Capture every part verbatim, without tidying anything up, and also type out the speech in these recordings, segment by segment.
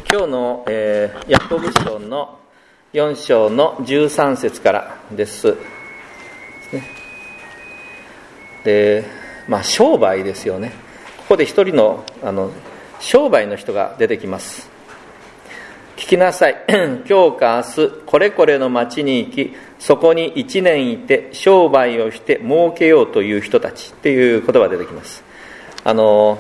今日の、えー、ヤコブ書のよん章のじゅうさん節からです。で、まあ商売ですよね。ここで一人のあの商売の人が出てきます。聞きなさい。今日か明日これこれの町に行き、そこに一年いて商売をして儲けようという人たちっていう言葉が出てきます。あの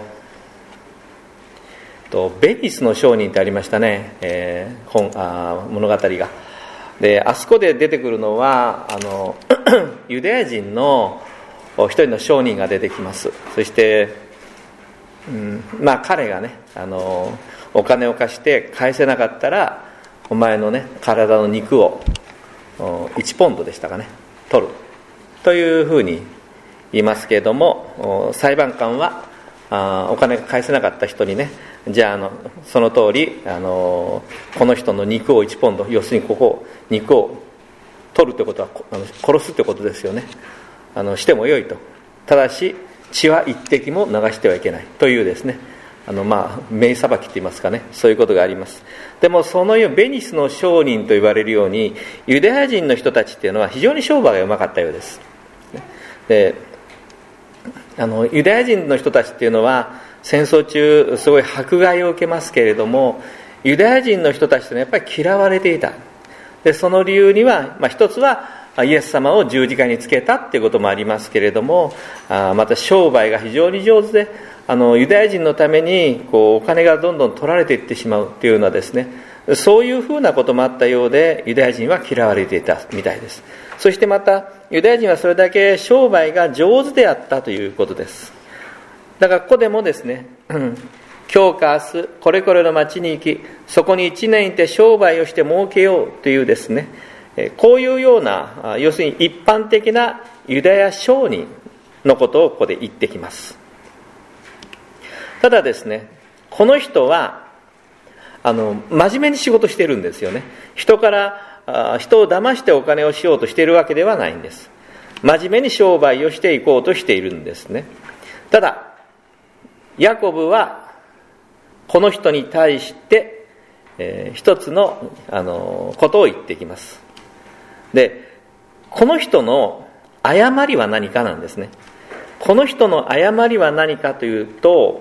とベニスの商人ってありましたね、えー、本あ物語が。であそこで出てくるのはあのユダヤ人の一人の商人が出てきます。そして、うん、まあ彼がねあのお金を貸して返せなかったらお前のね体の肉をいちポンドでしたかね取るというふうに言いますけれども、裁判官はあお金が返せなかった人にね、じゃあ、 あのその通りあのこの人の肉をいちポンド、要するにここ肉を取るということはあの殺すということですよね。あのしてもよいと。ただし血は一滴も流してはいけないというですね、あのまあ名裁きといいますかね、そういうことがあります。でもそのようベニスの商人と言われるようにユダヤ人の人たちっていうのは非常に商売がうまかったようです。であのユダヤ人の人たちっていうのは戦争中すごい迫害を受けますけれども、ユダヤ人の人たちというのはやっぱり嫌われていた。でその理由には、まあ、一つはイエス様を十字架につけたっていうこともありますけれども、あまた商売が非常に上手で、あのユダヤ人のためにこうお金がどんどん取られていってしまうっていうのはですね、そういうふうなこともあったようでユダヤ人は嫌われていたみたいです。そしてまたユダヤ人はそれだけ商売が上手であったということです。だからここでもですね、今日か明日これこれの町に行き、そこに一年いて商売をして儲けようというですね、こういうような要するに一般的なユダヤ商人のことをここで言ってきます。ただですね、この人はあの真面目に仕事してるんですよね。人から人を騙してお金をしようとしているわけではないんです。真面目に商売をしていこうとしているんですね。ただヤコブはこの人に対して、えー、一つの、あのことを言ってきます。でこの人の誤りは何かなんですね。この人の誤りは何かというと、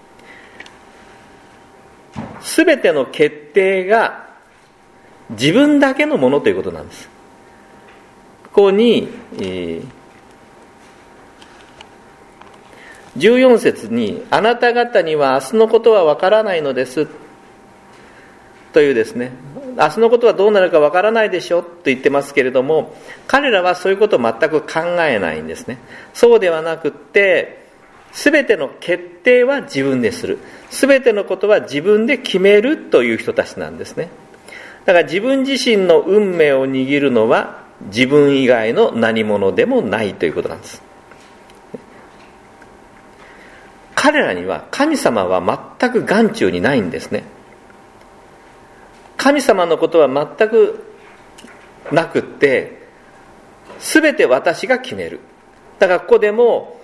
すべての決定が自分だけのものということなんです。ここに、えー、じゅうよん節にあなた方には明日のことはわからないのですというですね、明日のことはどうなるかわからないでしょと言ってますけれども、彼らはそういうことを全く考えないんですね。そうではなくって、すべての決定は自分でする、すべてのことは自分で決めるという人たちなんですね。だから自分自身の運命を握るのは自分以外の何者でもないということなんです。彼らには神様は全く眼中にないんですね。神様のことは全くなくって、すべて私が決める。だからここでも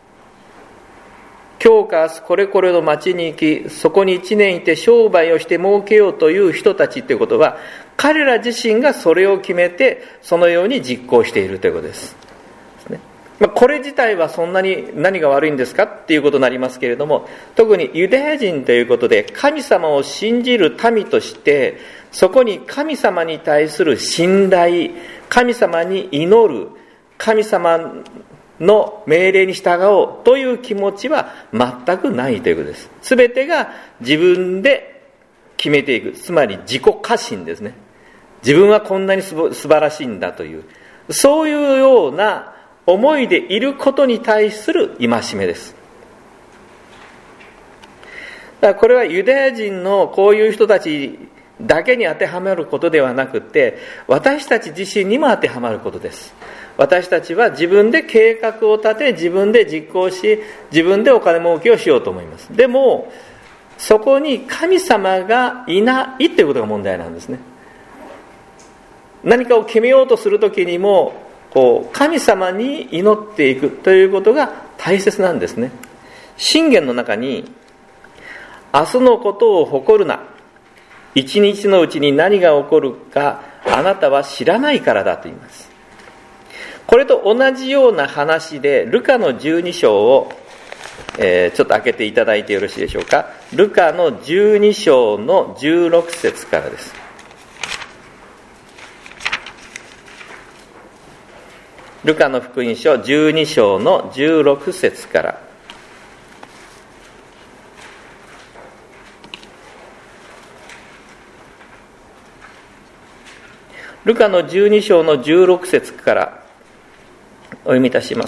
今日か明日これこれの町に行き、そこに一年いて商売をして儲けようという人たちということは、彼ら自身がそれを決めてそのように実行しているということです。これ自体はそんなに何が悪いんですかっていうことになりますけれども、特にユダヤ人ということで神様を信じる民として、そこに神様に対する信頼、神様に祈る、神様の命令に従おうという気持ちは全くないということです。すべてが自分で決めていく、つまり自己過信ですね。自分はこんなに素晴らしいんだという、そういうような思いでいることに対する戒めです。だからこれはユダヤ人のこういう人たちだけに当てはまることではなくて、私たち自身にも当てはまることです。私たちは自分で計画を立て、自分で実行し、自分でお金儲けをしようと思います。でもそこに神様がいないということが問題なんですね。何かを決めようとするときにもこう神様に祈っていくということが大切なんですね。箴言の中に、明日のことを誇るな、 一日のうちに何が起こるかあなたは知らないからだと言います。これと同じような話でルカのじゅうに章を、えー、ちょっと開けていただいてよろしいでしょうか。ルカのじゅうに章のじゅうろく節からです。ルカの福音書じゅうに章のじゅうろく節から。ルカのじゅうに章のじゅうろく節からお読みいたします。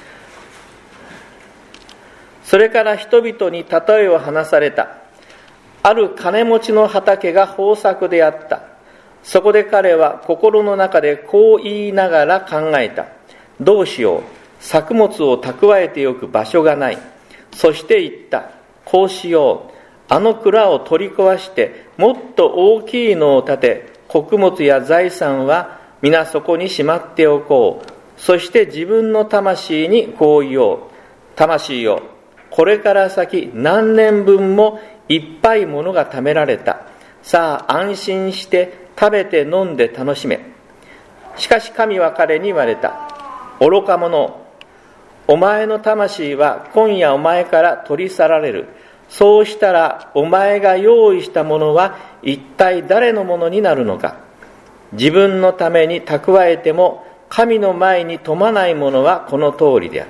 それから人々に例えを話された。ある金持ちの畑が豊作であった。そこで彼は心の中でこう言いながら考えた。どうしよう。作物を蓄えておく場所がない。そして言った。こうしよう。あの蔵を取り壊してもっと大きいのを建て、穀物や財産は皆そこにしまっておこう。そして自分の魂にこう言おう。魂よ、これから先何年分もいっぱいものが貯められた。さあ安心して食べて飲んで楽しめ。しかし神は彼に言われた。愚か者、お前の魂は今夜お前から取り去られる。そうしたらお前が用意したものは一体誰のものになるのか。自分のために蓄えても神の前に富まないものはこの通りである。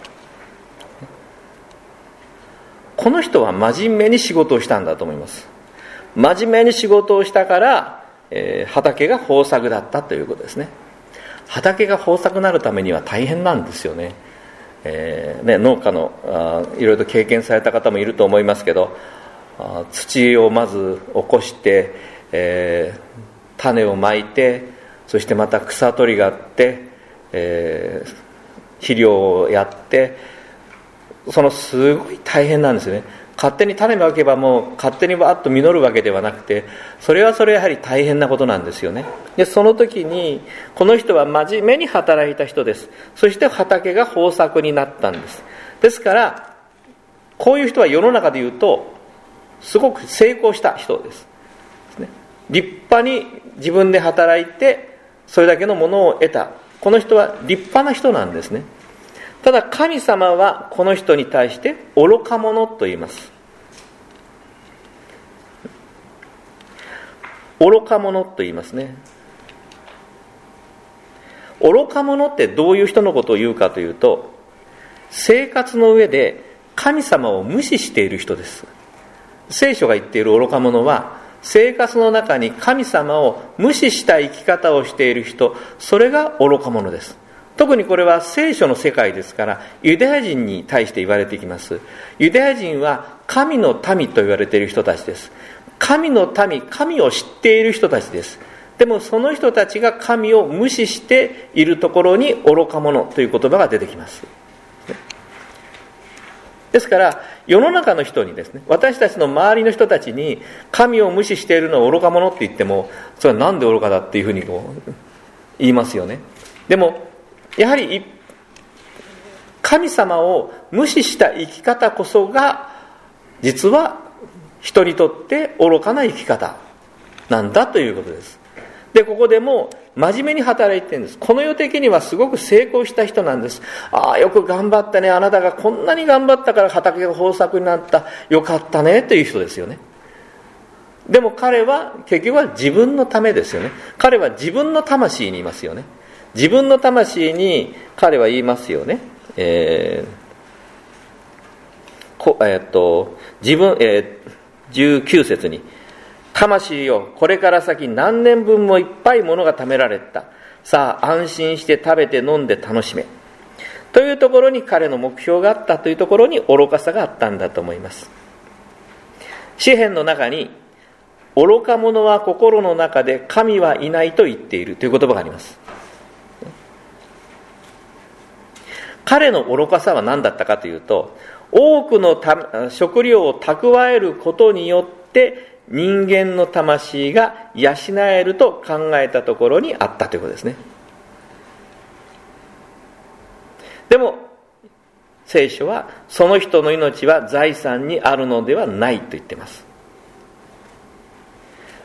この人は真面目に仕事をしたんだと思います。真面目に仕事をしたから、えー、畑が豊作だったということですね。畑が豊作になるためには大変なんですよね。えーね、農家のあいろいろと経験された方もいると思いますけど、あ土をまず起こして、えー、種をまいて、そしてまた草取りがあって、えー、肥料をやって、そのすごい大変なんですよね。勝手に種まけばもう勝手にわーっと実るわけではなくて、それはそれやはり大変なことなんですよね。でその時にこの人は真面目に働いた人です。そして畑が豊作になったんです。ですからこういう人は世の中で言うとすごく成功した人です。立派に自分で働いてそれだけのものを得た、この人は立派な人なんですね。ただ神様はこの人に対して愚か者と言います。愚か者と言いますね。愚か者ってどういう人のことを言うかというと、生活の上で神様を無視している人です。聖書が言っている愚か者は、生活の中に神様を無視した生き方をしている人、それが愚か者です。特にこれは聖書の世界ですから、ユダヤ人に対して言われていきます。ユダヤ人は神の民と言われている人たちです。神の民、神を知っている人たちです。でもその人たちが神を無視しているところに愚か者という言葉が出てきます。ですから世の中の人にですね、私たちの周りの人たちに神を無視しているのを愚か者って言っても、それはなんで愚かだっていうふうにこう言いますよね。でもやはり神様を無視した生き方こそが実は人にとって愚かな生き方なんだということです。でここでも真面目に働いてるんです。この世的にはすごく成功した人なんです。ああよく頑張ったね、あなたがこんなに頑張ったから畑が豊作になった、よかったねという人ですよね。でも彼は結局は自分のためですよね。彼は自分の魂にいますよね。自分の魂に彼は言いますよね。えーこえー、っと自分、えー、じゅうきゅう節に、魂よ、これから先何年分もいっぱいものが貯められた。さあ安心して食べて飲んで楽しめ。というところに彼の目標があったというところに愚かさがあったんだと思います。詩編の中に、愚か者は心の中で神はいないと言っているという言葉があります。彼の愚かさは何だったかというと、多くの食料を蓄えることによって人間の魂が養えると考えたところにあったということですね。でも聖書はその人の命は財産にあるのではないと言っています。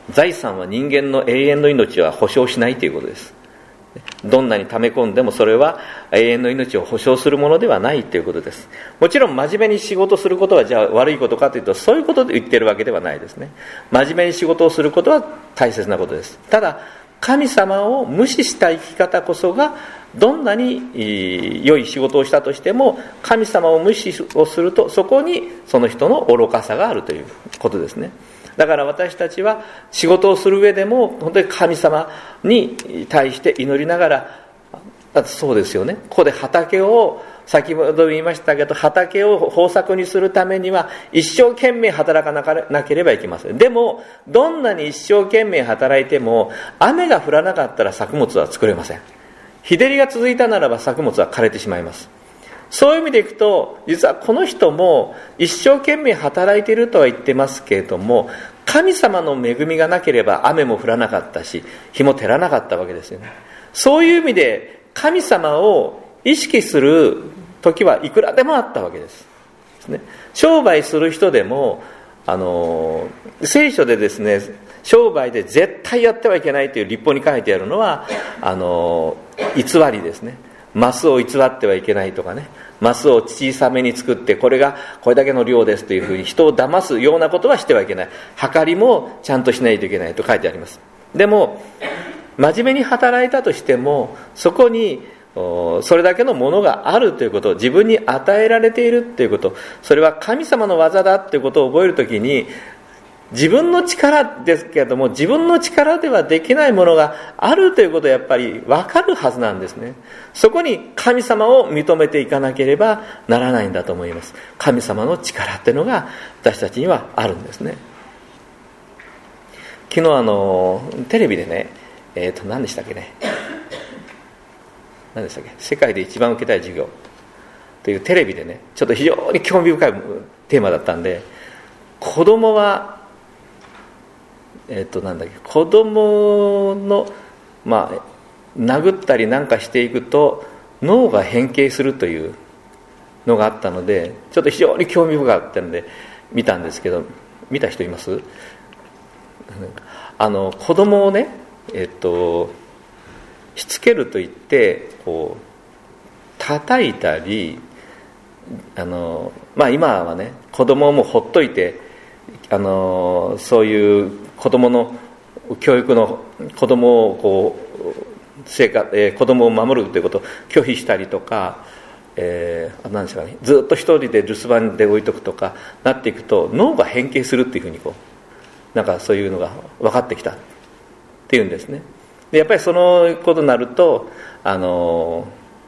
財産は人間の永遠の命は保証しないということです。どんなに溜め込んでもそれは永遠の命を保証するものではないということです。もちろん真面目に仕事することはじゃあ悪いことかというと、そういうことで言ってるわけではないですね。真面目に仕事をすることは大切なことです。ただ神様を無視した生き方こそが、どんなに良い仕事をしたとしても神様を無視をすると、そこにその人の愚かさがあるということですね。だから私たちは仕事をする上でも本当に神様に対して祈りながら、だってそうですよね、ここで畑を、先ほど言いましたけど、畑を豊作にするためには一生懸命働かなければいけません。でもどんなに一生懸命働いても雨が降らなかったら作物は作れません。日照りが続いたならば作物は枯れてしまいます。そういう意味でいくと、実はこの人も一生懸命働いているとは言ってますけれども、神様の恵みがなければ雨も降らなかったし、日も照らなかったわけですよね。そういう意味で神様を意識する時はいくらでもあったわけです。商売する人でも、あの聖書でですね、商売で絶対やってはいけないという律法に書いてあるのは、あの偽りですね。マスを偽ってはいけないとかね、マスを小さめに作ってこれがこれだけの量ですというふうに人を騙すようなことはしてはいけない。計りもちゃんとしないといけないと書いてあります。でも真面目に働いたとしても、そこにそれだけのものがあるということ、自分に与えられているということ、それは神様の技だということを覚えるときに、自分の力ですけれども、自分の力ではできないものがあるということをやっぱり分かるはずなんですね。そこに神様を認めていかなければならないんだと思います。神様の力っていうのが私たちにはあるんですね。昨日あのテレビでね、えっと何でしたっけね何でしたっけ世界で一番受けたい授業というテレビでね、ちょっと非常に興味深いテーマだったんで、子供はえっとなんだっけ子供のまあ殴ったりなんかしていくと脳が変形するというのがあったので、ちょっと非常に興味深かったので見たんですけど、見た人います？あの子供をね、えっとしつけるといってこう叩いたり、あのまあ今はね子供をもうほっといて、あのそういう子供の教育の子供をこう生活、えー、子供を守るということを拒否したりとか、えー、何ですかね、ずっと一人で留守番で置いとくとかなっていくと脳が変形するっていうふうにこうなんかそういうのが分かってきたっていうんですね。でやっぱりそのことになると、あの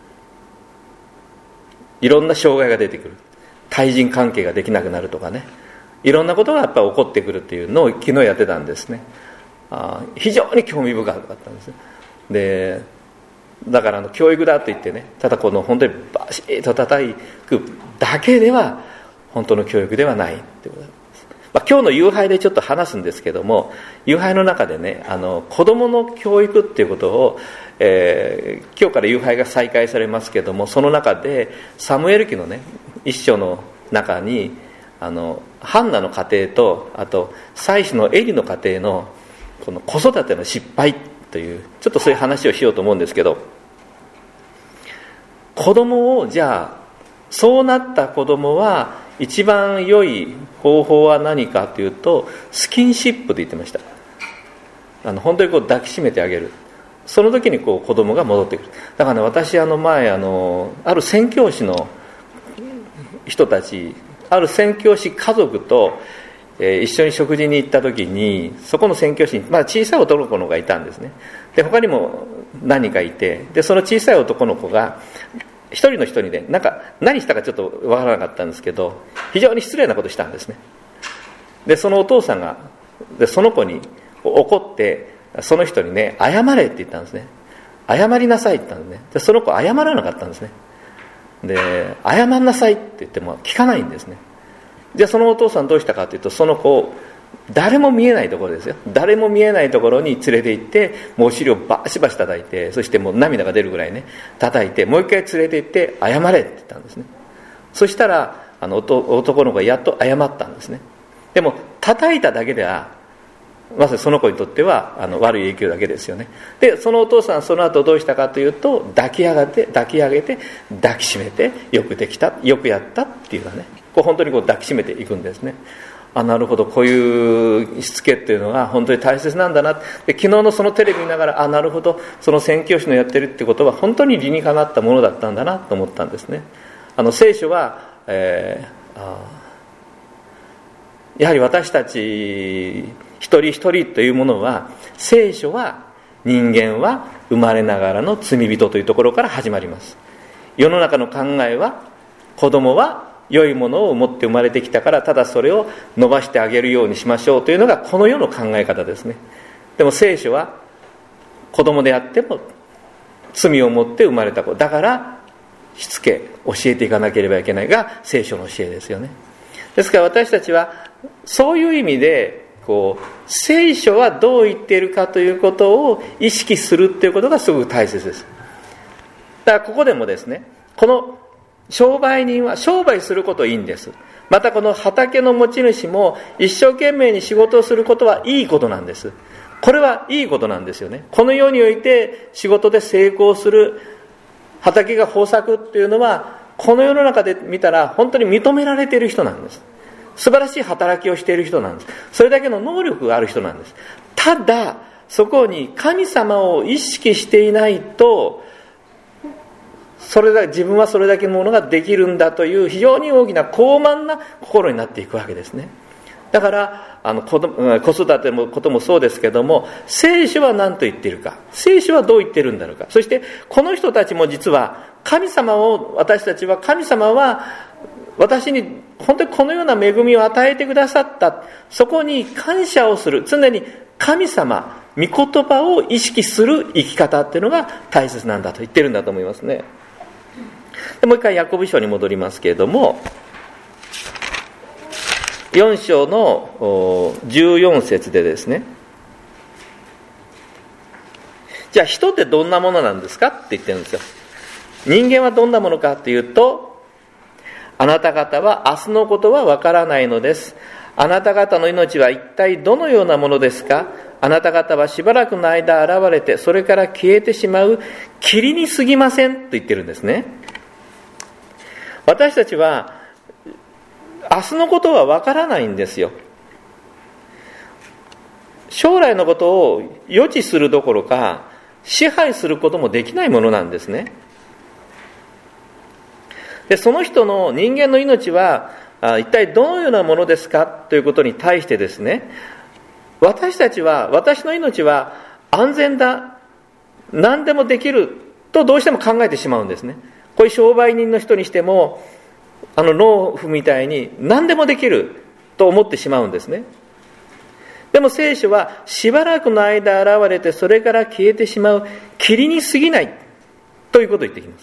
いろんな障害が出てくる、対人関係ができなくなるとかね、いろんなことがやっぱり起こってくるっていうのを昨日やってたんですね。あ非常に興味深かったんです。でだからあの教育だと言ってね、ただこの本当にバシッと叩くだけでは本当の教育ではないってことです。まあ、今日の夕拝でちょっと話すんですけども、夕拝の中でね、あの子どもの教育っていうことを、えー、今日から夕拝が再開されますけども、その中でサムエル記のね一章の中にあのハンナの家庭と、あと祭司のエリの家庭のこの子育ての失敗というちょっとそういう話をしようと思うんですけど、子供をじゃあそうなった子供は一番良い方法は何かというと、スキンシップと言ってました。あの本当にこう抱きしめてあげる。その時にこう子供が戻ってくる。だからね、私あの前あのある宣教師の人たち、ある宣教師家族と、えー、一緒に食事に行った時に、そこの宣教師に、まあ、小さい男の子がいたんですね。で他にも何人かいて、でその小さい男の子が一人の人にね、なんか何したかちょっとわからなかったんですけど、非常に失礼なことしたんですね。でそのお父さんがでその子に怒って、その人にね謝れって言ったんですね。謝りなさいって言ったんですね。でその子謝らなかったんですね。で謝んなさいって言っても聞かないんですね。じゃあそのお父さんどうしたかというと、その子を誰も見えないところですよ、誰も見えないところに連れて行って、もうお尻をバシバシ叩いて、そしてもう涙が出るぐらいね叩いて、もう一回連れて行って謝れって言ったんですね。そしたらあの男の子がやっと謝ったんですね。でも叩いただけではまさにその子にとってはあの悪い影響だけですよね。でそのお父さんはその後どうしたかというと、抱き上げて抱き上げて抱きしめて、よくできた、よくやったっていうのはね、こう本当にこう抱きしめていくんですね。あ、なるほど、こういうしつけっていうのが本当に大切なんだな。で昨日のそのテレビ見ながら、あ、なるほど、その宣教師のやってるってことは本当に理にかなったものだったんだなと思ったんですね。あの聖書は、えー、あやはり私たち一人一人というものは、聖書は人間は生まれながらの罪人というところから始まります。世の中の考えは、子供は良いものを持って生まれてきたから、ただそれを伸ばしてあげるようにしましょうというのがこの世の考え方ですね。でも聖書は、子供であっても罪を持って生まれた子だから、しつけ教えていかなければいけないが聖書の教えですよね。ですから私たちはそういう意味で、こう聖書はどう言っているかということを意識するということがすごく大切です。だからここでもですね、この商売人は商売することいいんです。またこの畑の持ち主も一生懸命に仕事をすることはいいことなんです。これはいいことなんですよね。この世において仕事で成功する、畑が豊作っていうのは、この世の中で見たら本当に認められている人なんです。素晴らしい働きをしている人なんです。それだけの能力がある人なんです。ただそこに神様を意識していないと、それだ自分はそれだけのものができるんだという非常に大きな高慢な心になっていくわけですね。だからあの 子, 子育てのこともそうですけども、聖書は何と言っているか、聖書はどう言っているんだろうか。そしてこの人たちも実は神様を、私たちは神様は私に本当にこのような恵みを与えてくださった、そこに感謝をする、常に神様御言葉を意識する生き方っていうのが大切なんだと言ってるんだと思いますね。でもう一回ヤコブ書に戻りますけれども、よん章のじゅうよん節でですね、じゃあ人ってどんなものなんですかって言ってるんですよ。人間はどんなものかっていうと、あなた方は明日のことはわからないのです。あなた方の命は一体どのようなものですか。あなた方はしばらくの間現れて、それから消えてしまう霧に過ぎませんと言ってるんですね。私たちは明日のことはわからないんですよ。将来のことを予知するどころか支配することもできないものなんですね。でその人の人間の命は一体どのようなものですかということに対してですね、私たちは、私の命は安全だ、何でもできるとどうしても考えてしまうんですね。こういう商売人の人にしても、あの農夫みたいに何でもできると思ってしまうんですね。でも聖書はしばらくの間現れて、それから消えてしまう霧に過ぎないということを言ってきます。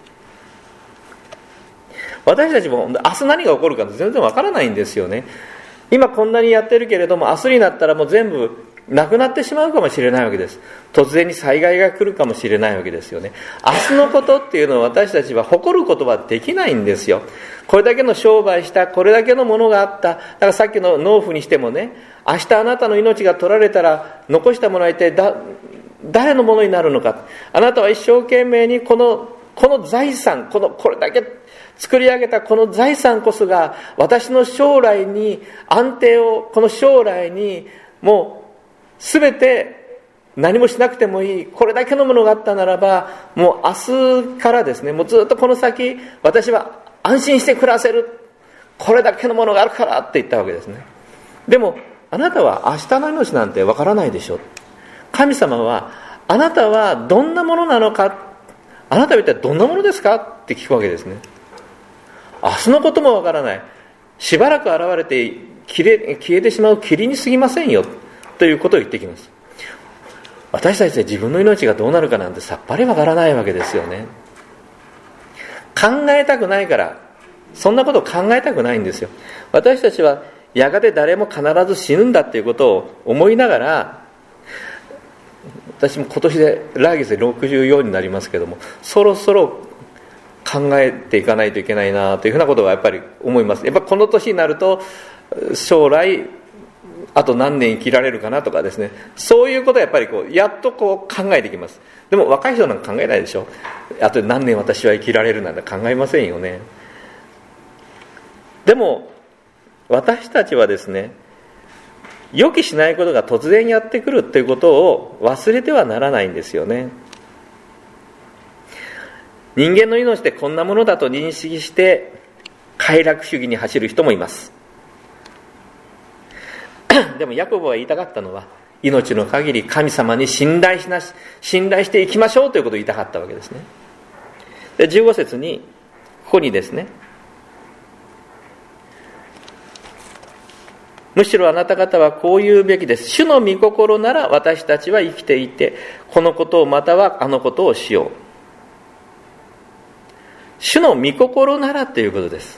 私たちも明日何が起こるか全然わからないんですよね。今こんなにやってるけれども、明日になったらもう全部なくなってしまうかもしれないわけです。突然に災害が来るかもしれないわけですよね。明日のことっていうのは私たちは誇ることはできないんですよ。これだけの商売した、これだけのものがあった。だからさっきの農夫にしてもね、明日あなたの命が取られたら残したものは一体だ誰のものになるのか。あなたは一生懸命にこのこの財産、このこれだけ作り上げたこの財産こそが私の将来に安定を、この将来にもうすべて何もしなくてもいい、これだけのものがあったならば、もう明日からですね、もうずっとこの先私は安心して暮らせる、これだけのものがあるからって言ったわけですね。でもあなたは明日の命なんてわからないでしょ。神様はあなたはどんなものなのか、あなたは一体どんなものですかって聞くわけですね。明日のこともわからない、しばらく現れて消え、消えてしまう霧に過ぎませんよということを言ってきます。私たちで自分の命がどうなるかなんてさっぱりわからないわけですよね。考えたくないから、そんなことを考えたくないんですよ。私たちはやがて誰も必ず死ぬんだっていうことを思いながら、私も今年で来月でろくじゅうよんになりますけども、そろそろ考えていかないといけないなというふうなことがやっぱり思います。やっぱりこの年になると、将来あと何年生きられるかなとかですね、そういうことはやっぱりこうやっとこう考えてきます。でも若い人なんか考えないでしょ。あと何年私は生きられるなんて考えませんよね。でも私たちはですね、予期しないことが突然やってくるということを忘れてはならないんですよね。人間の命ってこんなものだと認識して快楽主義に走る人もいます。でもヤコブは言いたかったのは、命の限り神様に信頼しなし信頼していきましょうということを言いたかったわけですね。でじゅうご節にここにですね、むしろあなた方はこう言うべきです。主の御心なら私たちは生きていて、このことをまたはあのことをしよう。主の御心ならということです。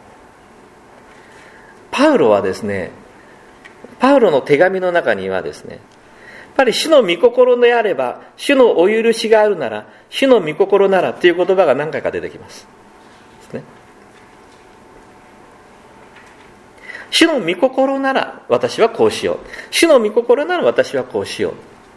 パウロはですね、パウロの手紙の中にはですね、やっぱり主の御心であれば、主のお許しがあるなら、主の御心ならという言葉が何回か出てきます。ですね。主の御心なら私はこうしよう。主の御心なら私はこうしよう。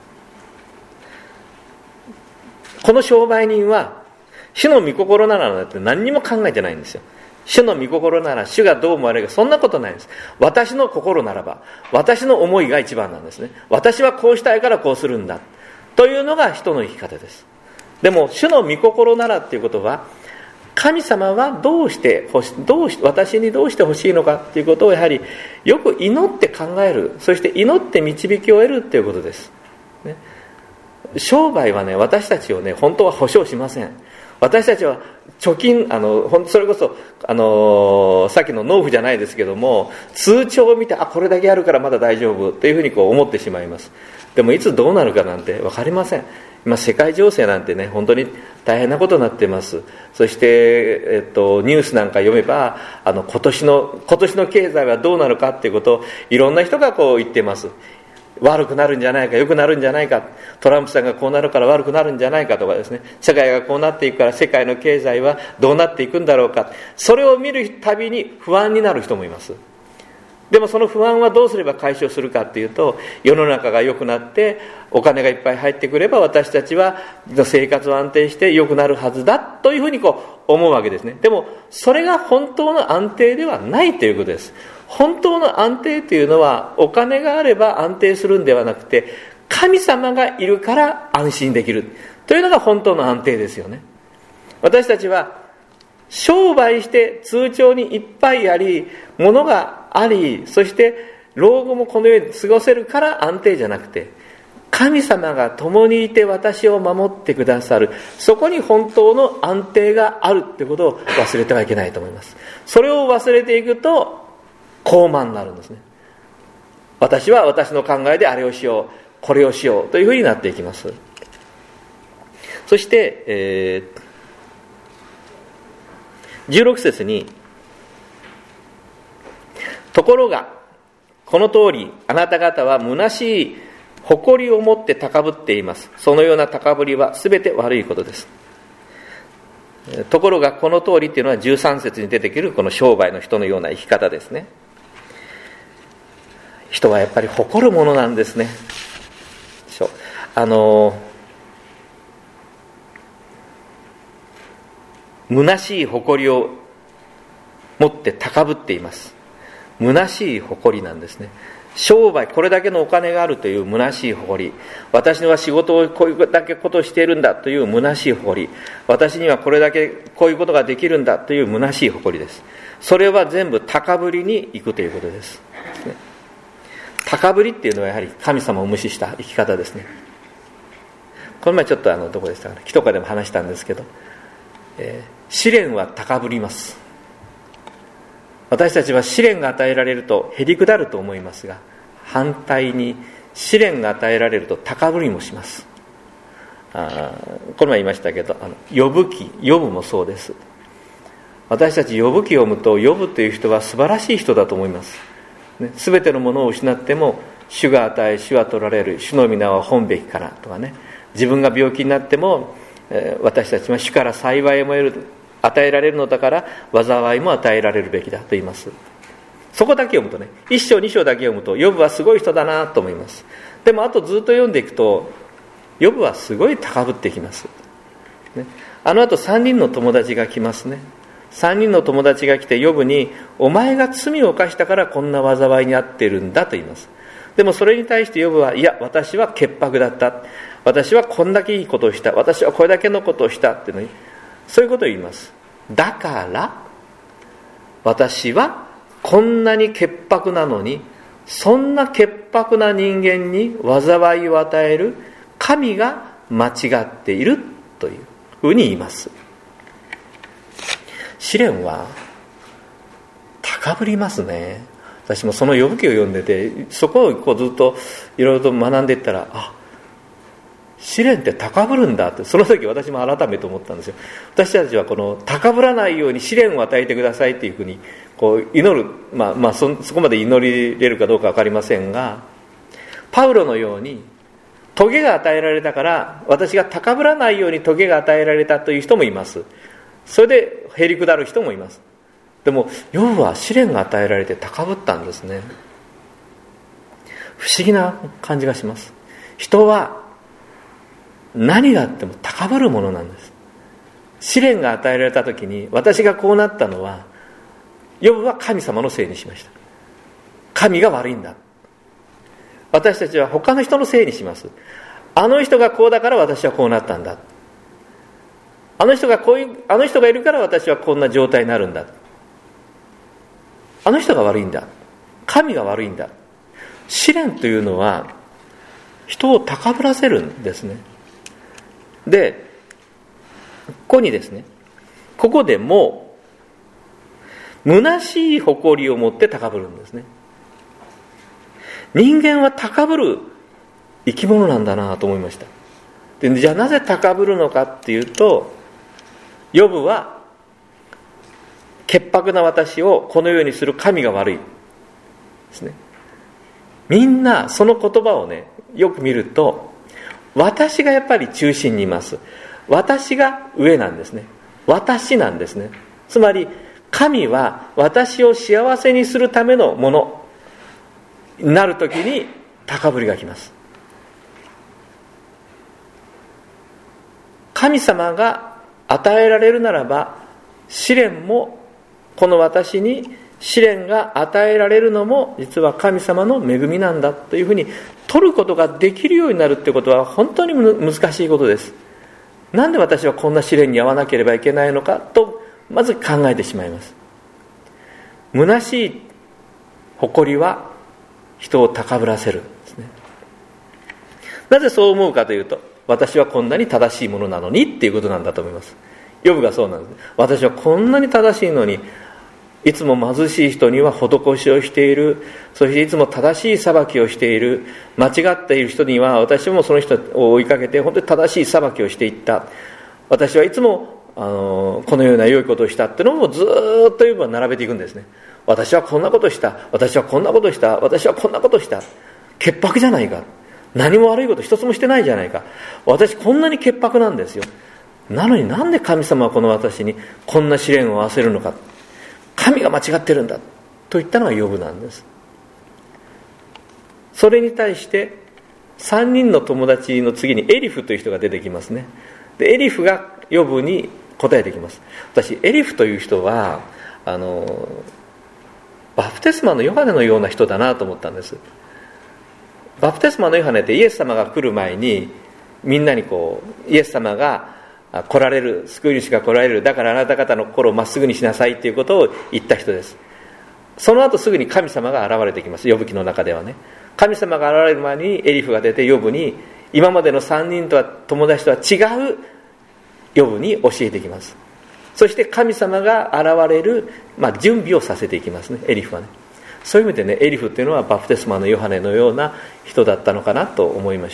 この商売人は主の御心ならなんて何にも考えてないんですよ。主の御心なら主がどう思われるか、そんなことないんです。私の心ならば、私の思いが一番なんですね。私はこうしたいからこうするんだというのが人の生き方です。でも主の御心ならっていうことは、神様はどうしてほしどうし私にどうしてほしいのかということをやはりよく祈って考える、そして祈って導きを得るということです、ね、商売はね、私たちをね本当は保証しません。私たちは貯金、あのそれこそあのさっきの納付じゃないですけども、通帳を見て、あ、これだけあるからまだ大丈夫というふうにこう思ってしまいます。でもいつどうなるかなんて分かりません。今世界情勢なんてね、本当に大変なことになっています。そして、えっと、ニュースなんか読めば、あの今年の今年の経済はどうなるかっていうことをいろんな人がこう言っています。悪くなるんじゃないか、良くなるんじゃないか、トランプさんがこうなるから悪くなるんじゃないかとかですね、世界がこうなっていくから世界の経済はどうなっていくんだろうか、それを見るたびに不安になる人もいます。でもその不安はどうすれば解消するかっていうと、世の中が良くなってお金がいっぱい入ってくれば私たちは生活は安定して良くなるはずだというふうにこう思うわけですね。でもそれが本当の安定ではないということです。本当の安定というのは、お金があれば安定するんではなくて、神様がいるから安心できるというのが本当の安定ですよね。私たちは商売して通帳にいっぱいあり、物があり、そして老後もこのように過ごせるから安定じゃなくて、神様が共にいて私を守ってくださる、そこに本当の安定があるということを忘れてはいけないと思います。それを忘れていくと高慢になるんですね。私は私の考えであれをしよう、これをしようというふうになっていきます。そして、えー、じゅうろく節に、ところがこの通りあなた方は虚しい誇りを持って高ぶっています。そのような高ぶりはすべて悪いことです。ところがこの通りっていうのはじゅうさん節に出てくるこの商売の人のような生き方ですね。人はやっぱり誇るものなんですね。あの虚しい誇りを持って高ぶっています。虚しい誇りなんですね。商売、これだけのお金があるという虚しい誇り、私は仕事をこういうだけことをしているんだという虚しい誇り、私にはこれだけこういうことができるんだという虚しい誇りです。それは全部高ぶりに行くということです。高ぶりっていうのはやはり神様を無視した生き方ですね。この前ちょっとあのどこでしたかね、木とかでも話したんですけど、えー、試練は高ぶります。私たちは試練が与えられるとへりくだると思いますが、反対に試練が与えられると高ぶりもします。あ、この前言いましたけど、あのヨブ記、ヨブもそうです。私たちヨブ記を読むと、ヨブという人は素晴らしい人だと思います。すべてのものを失っても主が与え主は取られる、主の皆は本べきからとかね、自分が病気になっても、えー、私たちは主から幸いも得る与えられるのだから災いも与えられるべきだと言います。 そこだけ読むとね、一章二章だけ読むとヨブはすごい人だなと思います。でもあとずっと読んでいくとヨブはすごい高ぶってきます、ね、あのあとさんにんの友達が来ますね。さんにんの友達が来てヨブに、お前が罪を犯したからこんな災いに遭っているんだと言います。でもそれに対してヨブは、いや私は潔白だった、私はこんだけいいことをした、私はこれだけのことをしたっていうのに、そういうことを言います。だから私はこんなに潔白なのに、そんな潔白な人間に災いを与える神が間違っているというふうに言います。試練は高ぶりますね。私もその呼ぶ記を読んでて、そこをこうずっといろいろと学んでいったら、あ、試練って高ぶるんだって、その時私も改めて思ったんですよ。私たちはこの高ぶらないように試練を与えてくださいっていうふうにこう祈る、まあまあ そ, そこまで祈れるかどうか分かりませんが、パウロのように棘が与えられたから私が高ぶらないように棘が与えられたという人もいます。それでへりくだる人もいます。でもヨブは試練が与えられて高ぶったんですね。不思議な感じがします。人は何があっても高ぶるものなんです。試練が与えられた時に、私がこうなったのはヨブは神様のせいにしました。神が悪いんだ。私たちは他の人のせいにします。あの人がこうだから私はこうなったんだ。あの人がこういう、あの人がいるから私はこんな状態になるんだ。あの人が悪いんだ。神が悪いんだ。試練というのは人を高ぶらせるんですね。で、ここにですね、ここでも虚しい誇りを持って高ぶるんですね。人間は高ぶる生き物なんだなと思いました。で、じゃあなぜ高ぶるのかっていうと、ヨブは潔白な私をこのようにする神が悪いですね。みんなその言葉をね、よく見ると、私がやっぱり中心にいます。私が上なんですね。私なんですね。つまり神は私を幸せにするためのものになるときに高ぶりがきます。神様が与えられるならば、試練もこの私に試練が与えられるのも実は神様の恵みなんだというふうに取ることができるようになるということは本当に難しいことです。なんで私はこんな試練に遭わなければいけないのかとまず考えてしまいます。虚しい誇りは人を高ぶらせるんですね。なぜそう思うかというと、私はこんなに正しいものなのにっていうことなんだと思います。ヨブがそうなんです。私はこんなに正しいのに、いつも貧しい人には施しをしている、そしていつも正しい裁きをしている、間違っている人には私もその人を追いかけて本当に正しい裁きをしていった。私はいつもあのこのような良いことをしたっていうのもずっとヨブは並べていくんですね。私はこんなことした、私はこんなことした、私はこんなことした。潔白じゃないか、何も悪いこと一つもしてないじゃないか、私こんなに潔白なんですよ。なのになんで神様はこの私にこんな試練を負わせるのか、神が間違ってるんだと言ったのがヨブなんです。それに対してさんにんの友達の次にエリフという人が出てきますね。でエリフがヨブに答えてきます。私エリフという人はあのバプテスマのヨハネのような人だなと思ったんです。バプテスマのヨハネってイエス様が来る前にみんなにこうイエス様が来られる、救い主が来られる、だからあなた方の心をまっすぐにしなさいということを言った人です。その後すぐに神様が現れてきます。ヨブ記の中ではね、神様が現れる前にエリフが出てヨブに今までのさんにんとは友達とは違うヨブに教えてきます。そして神様が現れる、まあ、準備をさせていきますね、エリフはね。そういう意味でね、エリフっていうのはバプテスマのヨハネのような人だったのかなと思いました。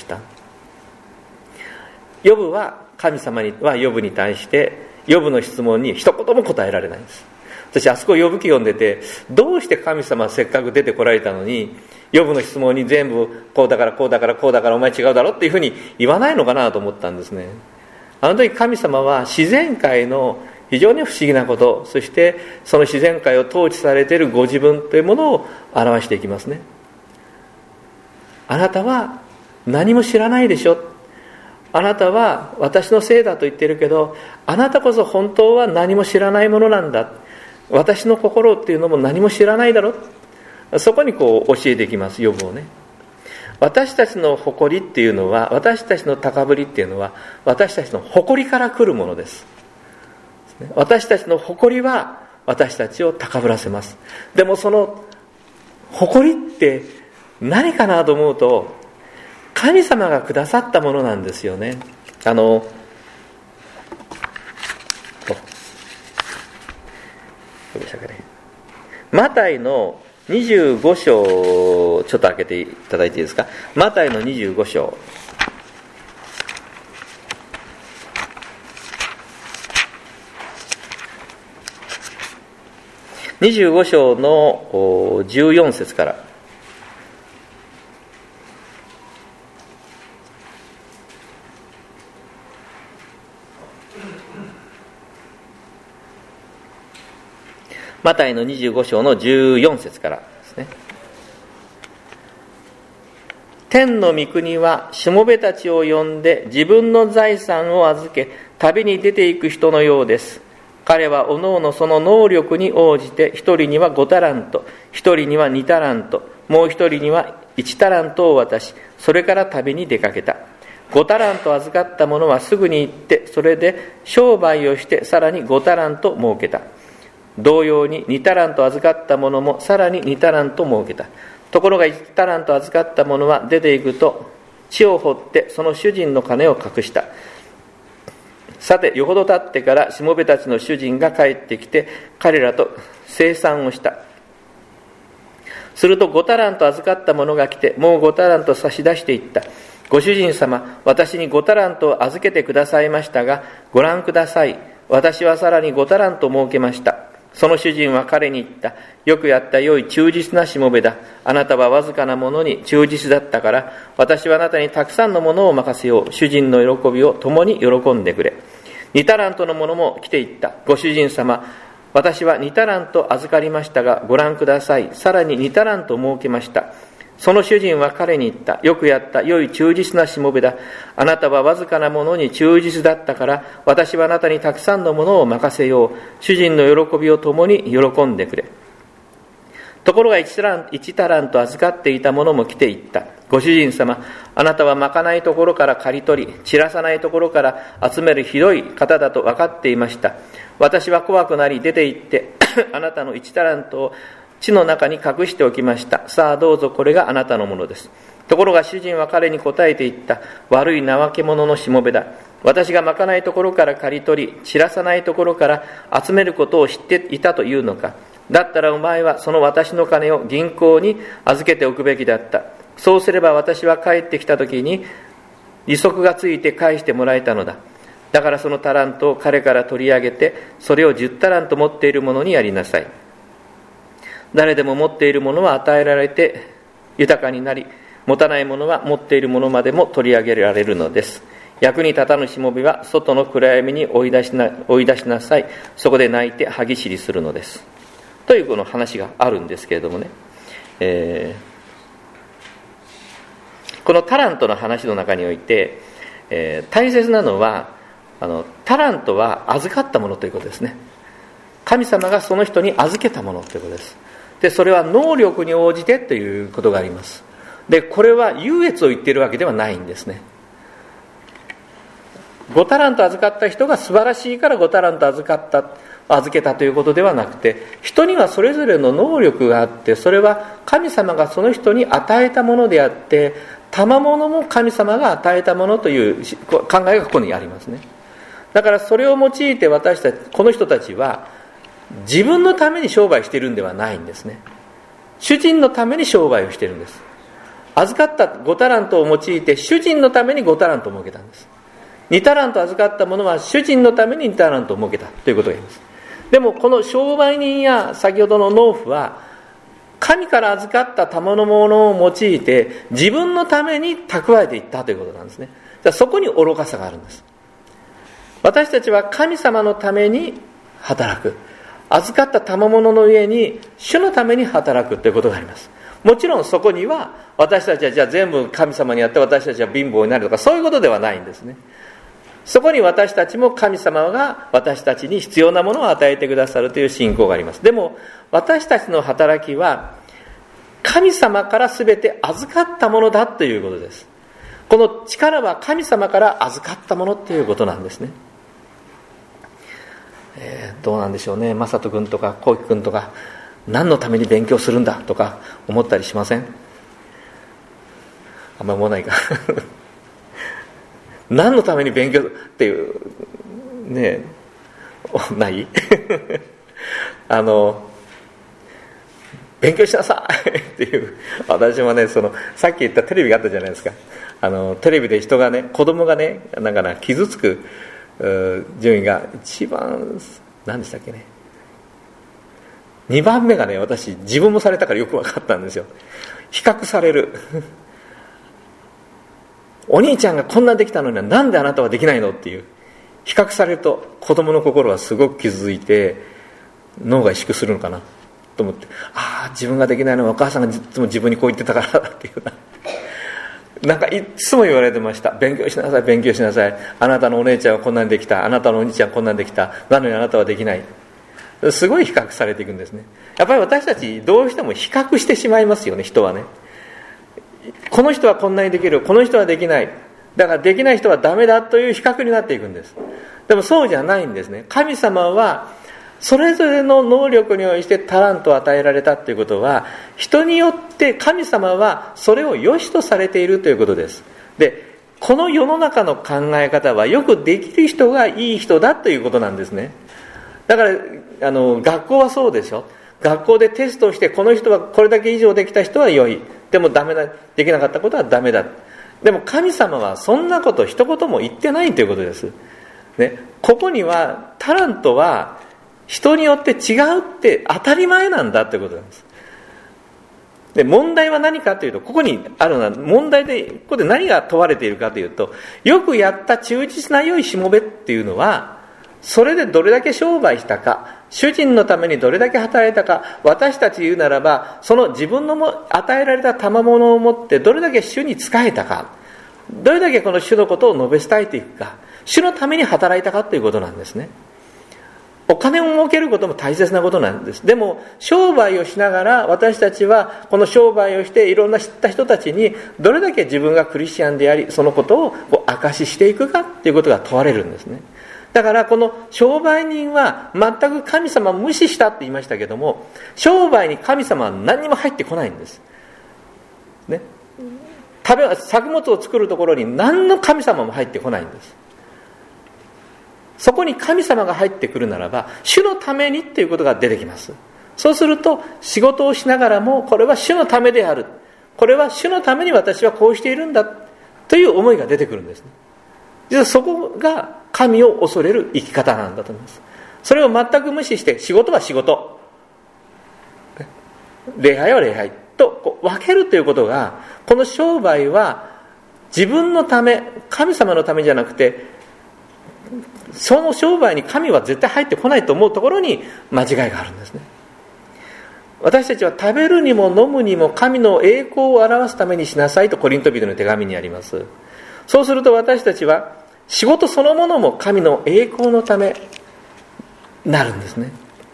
ヨブは神様にはヨブに対してヨブの質問に一言も答えられないんです。私あそこヨブ記読んでて、どうして神様はせっかく出てこられたのにヨブの質問に全部こうだからこうだからこうだからお前違うだろっていうふうに言わないのかなと思ったんですね。あの時神様は自然界の非常に不思議なこと、そしてその自然界を統治されているご自分というものを表していきますね。あなたは何も知らないでしょ。あなたは私のせいだと言っているけど、あなたこそ本当は何も知らないものなんだ。私の心っていうのも何も知らないだろ。そこにこう教えていきます、ヨブをね。私たちの誇りっていうのは、私たちの高ぶりっていうのは、私たちの誇りから来るものです。私たちの誇りは私たちを高ぶらせます。でもその誇りって何かなと思うと、神様がくださったものなんですよね。あのマタイのにじゅうご章をちょっと開けていただいていいですか。マタイのにじゅうご章、にじゅうご章のじゅうよん節から。マタイのにじゅうご章のじゅうよん節からですね。天の御国はしもべたちを呼んで自分の財産を預け旅に出ていく人のようです。彼はおのおのその能力に応じて、一人にはごタラント、一人にはにタラント、もう一人にはいちタラントを渡し、それから旅に出かけた。ごタラント預かった者はすぐに行って、それで商売をしてさらにごタラント儲けた。同様ににタラント預かった者もさらににタラント儲けた。ところがいちタラント預かった者は出ていくと、地を掘ってその主人の金を隠した。さて、よほど経ってからしもべたちの主人が帰ってきて、彼らと清算をした。するとごタラント預かった者が来て、もうごタラント差し出していった。ご主人様、私にごタラントを預けてくださいましたが、ご覧ください。私はさらにごタラント儲けました。その主人は彼に言った。よくやった良い忠実なしもべだ。あなたはわずかなものに忠実だったから、私はあなたにたくさんのものを任せよう。主人の喜びを共に喜んでくれ。にタラントの者も来て言った。ご主人様、私はにタラント預かりましたが、ご覧ください。さらににタラント儲けました。その主人は彼に言った。よくやった良い忠実なしもべだ。あなたはわずかなものに忠実だったから、私はあなたにたくさんのものを任せよう。主人の喜びを共に喜んでくれ。ところがいちタラント、いちタラント預かっていた者も来て言った。ご主人様、あなたはまかないところから刈り取り、散らさないところから集めるひどい方だと分かっていました。私は怖くなり出て行ってあなたのいちタラントを地の中に隠しておきました。さあどうぞ、これがあなたのものです。ところが主人は彼に答えて言った。悪い怠け者のしもべだ。私がまかないところから刈り取り、散らさないところから集めることを知っていたというのか。だったらお前はその私の金を銀行に預けておくべきだった。そうすれば私は帰ってきた時に利息がついて返してもらえたのだ。だからそのタラントを彼から取り上げて、それをじゅうタラント持っている者にやりなさい。誰でも持っているものは与えられて豊かになり、持たないものは持っているものまでも取り上げられるのです。役に立たぬしもべは外の暗闇に追い出しな、追い出しなさい。そこで泣いて歯ぎしりするのです。というこの話があるんですけれどもね、えー、このタラントの話の中において、えー、大切なのはあのタラントは預かったものということですね。神様がその人に預けたものということです。でそれは能力に応じてということがあります。でこれは優越を言っているわけではないんですね。ごタラント預かった人が素晴らしいからごタラント預かった預けたということではなくて、人にはそれぞれの能力があって、それは神様がその人に与えたものであって、賜物も神様が与えたものという考えがここにありますね。だからそれを用いて私たちこの人たちは自分のために商売しているんではないんですね。主人のために商売をしているんです。預かったごタラントを用いて主人のためにごタラントを設けたんです。にタラント預かったものは主人のためににタラントを設けたということが言います。でもこの商売人や先ほどの農夫は神から預かった賜物を用いて自分のために蓄えていったということなんですね。そこに愚かさがあるんです。私たちは神様のために働く。預かった賜物の上に主のために働くということがあります。もちろんそこには私たちはじゃあ全部神様にやって私たちは貧乏になるとかそういうことではないんですね。そこに私たちも神様が私たちに必要なものを与えてくださるという信仰があります。でも私たちの働きは神様から全て預かったものだということです。この力は神様から預かったものということなんですね。えー、どうなんでしょうね。正人君とか幸輝君とか何のために勉強するんだとか思ったりしません？あんまり思わないか何のために勉強っていうねえないあの勉強しなさいっていう、私もねそのさっき言ったテレビがあったじゃないですか。あのテレビで人がね子供がねなんかな傷つく順位が一番何でしたっけね、にばんめがね、私自分もされたからよく分かったんですよ。比較されるお兄ちゃんがこんなできたのになんであなたはできないのっていう比較されると子供の心はすごく傷ついて脳が萎縮するのかなと思って、ああ自分ができないのはお母さんがいつも自分にこう言ってたからだっていうななんかいつも言われてました。勉強しなさい勉強しなさい、あなたのお姉ちゃんはこんなにできた、あなたのお兄ちゃんはこんなにできた、なのにあなたはできない、すごい比較されていくんですね。やっぱり私たちどうしても比較してしまいますよね。人はね、この人はこんなにできる、この人はできない、だからできない人はダメだという比較になっていくんです。でもそうじゃないんですね。神様はそれぞれの能力に応じてタラントを与えられたということは、人によって神様はそれを良しとされているということです。で、この世の中の考え方はよくできる人がいい人だということなんですね。だからあの学校はそうでしょ。学校でテストをしてこの人はこれだけ以上できた人は良い、でもダメだ、できなかったことはダメだ。でも神様はそんなこと一言も言ってないということです、ね、ここにはタラントは人によって違うって当たり前なんだということなんです。で、問題は何かというと、ここにあるのは問題で、ここで何が問われているかというと、よくやった忠実な良いしもべっていうのは、それでどれだけ商売したか、主人のためにどれだけ働いたか、私たち言うならば、その自分のも与えられた賜物を持ってどれだけ主に仕えたか、どれだけこの主のことを述べ伝えていくか、主のために働いたかということなんですね。お金を儲けることも大切なことなんです。でも商売をしながら私たちはこの商売をしていろんな知った人たちにどれだけ自分がクリスチャンであり、そのことをこう証ししていくかということが問われるんですね。だからこの商売人は全く神様を無視したって言いましたけども、商売に神様は何にも入ってこないんです、ね、食べ作物を作るところに何の神様も入ってこないんです。そこに神様が入ってくるならば主のためにということが出てきます。そうすると仕事をしながらもこれは主のためである、これは主のために私はこうしているんだという思いが出てくるんですね。実はそこが神を恐れる生き方なんだと思います。それを全く無視して仕事は仕事、礼拝は礼拝とこう分けるということが、この商売は自分のため、神様のためじゃなくて、その商売に神は絶対入ってこないと思うところに間違いがあるんですね。私たちは食べるにも飲むにも神の栄光を表すためにしなさいとコリント人の手紙にあります。そうすると私たちは仕事そのものも神の栄光のためになるんですね。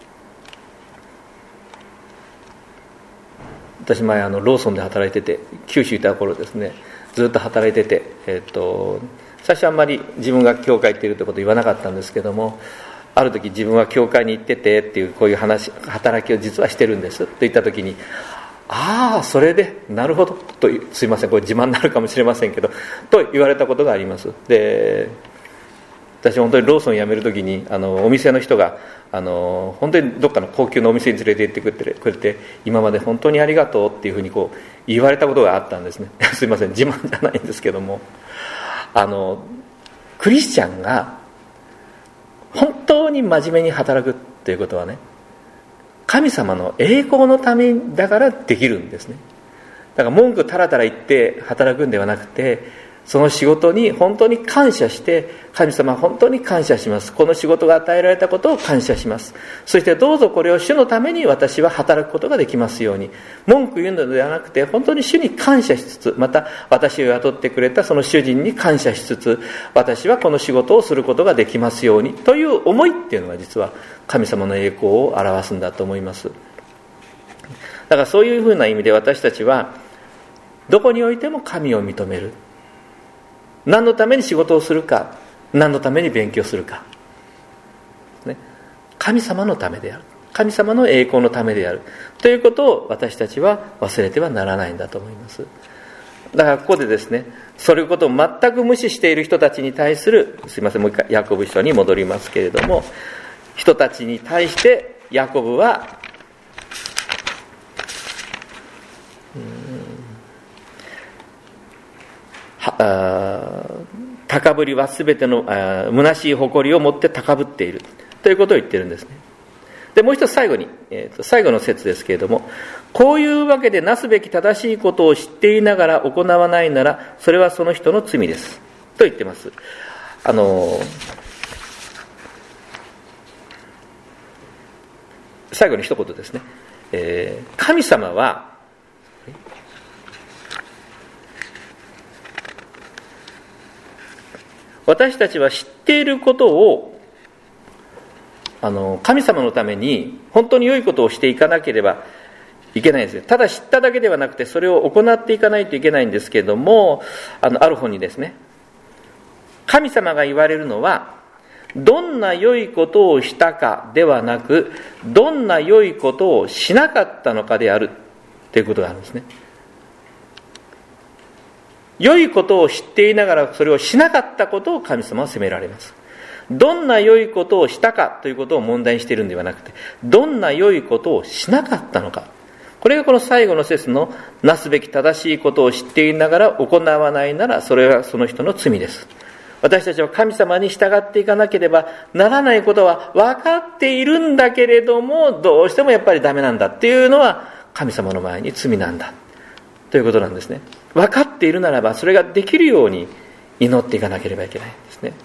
私前あのローソンで働いてて、九州いた頃ですね、ずっと働いてて、えっと最初あんまり自分が教会行っているということを言わなかったんですけども、ある時自分は教会に行っててっていうこういう話働きを実はしてるんですと言った時に、ああそれでなるほどと、すいませんこれ自慢になるかもしれませんけどと言われたことがあります。で、私本当にローソン辞める時にあのお店の人があの本当にどっかの高級なお店に連れて行ってくれて、今まで本当にありがとうっていうふうにこう言われたことがあったんですね。すいません自慢じゃないんですけども、あのクリスチャンが本当に真面目に働くっていうことはね、神様の栄光のためだからできるんですね。だから文句たらたら言って働くんではなくて、 その仕事に本当に感謝して、神様本当に感謝します。この仕事が与えられたことを感謝します。そしてどうぞこれを主のために私は働くことができますように。文句言うのではなくて、本当に主に感謝しつつ、また私を雇ってくれたその主人に感謝しつつ、私はこの仕事をすることができますようにという思いっていうのは、実は神様の栄光を表すんだと思います。だからそういうふうな意味で、私たちはどこにおいても神を認める。何のために仕事をするか、何のために勉強するか、ね、神様のためである、神様の栄光のためであるということを私たちは忘れてはならないんだと思います。だからここでですね、そういうことを全く無視している人たちに対する、すいません、もう一回ヤコブ書に戻りますけれども、人たちに対してヤコブはは高ぶりはすべての虚しい誇りを持って高ぶっているということを言っているんですね。でもう一つ最後に、えー、と最後の説ですけれども、こういうわけでなすべき正しいことを知っていながら行わないなら、それはその人の罪ですと言ってます。あの最後に一言ですね、えー、神様は私たちは知っていることをあの神様のために本当に良いことをしていかなければいけないんですよ。ただ知っただけではなくて、それを行っていかないといけないんですけれども、あのある本にですね、神様が言われるのは、どんな良いことをしたかではなく、どんな良いことをしなかったのかであるということがあるんですね。良いことを知っていながらそれをしなかったことを神様は責められます。どんな良いことをしたかということを問題にしているのではなくて、どんな良いことをしなかったのか、これがこの最後の節のなすべき正しいことを知っていながら行わないなら、それはその人の罪です。私たちは神様に従っていかなければならないことは分かっているんだけれども、どうしてもやっぱりダメなんだっていうのは神様の前に罪なんだということなんですね。分かっているならばそれができるように祈っていかなければいけないんですね。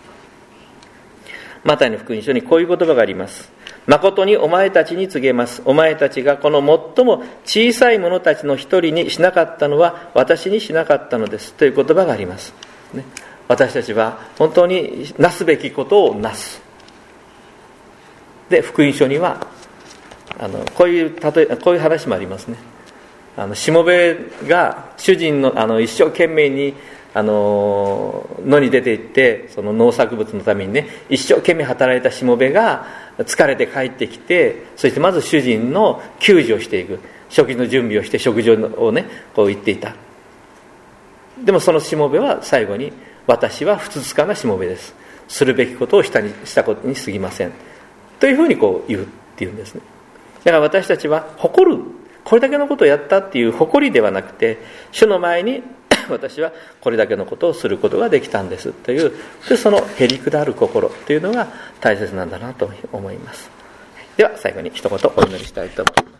マタイの福音書にこういう言葉があります。誠にお前たちに告げます。お前たちがこの最も小さい者たちの一人にしなかったのは私にしなかったのですという言葉があります、ね、私たちは本当になすべきことをなす。で、福音書にはあのこういう例え、こういう話もありますね。あのしもべが主人の、あの一生懸命にあの野に出て行って、その農作物のためにね、一生懸命働いたしもべが疲れて帰ってきて、そしてまず主人の給仕をしていく、食事の準備をして食事をねこう言っていた。でもそのしもべは最後に、私はふつつかなしもべです、するべきことをしたにしたことに過ぎませんというふうにこう言うっていうんですね。だから私たちは誇る、これだけのことをやったっていう誇りではなくて、主の前に私はこれだけのことをすることができたんですという、そのへりくだる心というのが大切なんだなと思います。では最後に一言お祈りしたいと思います。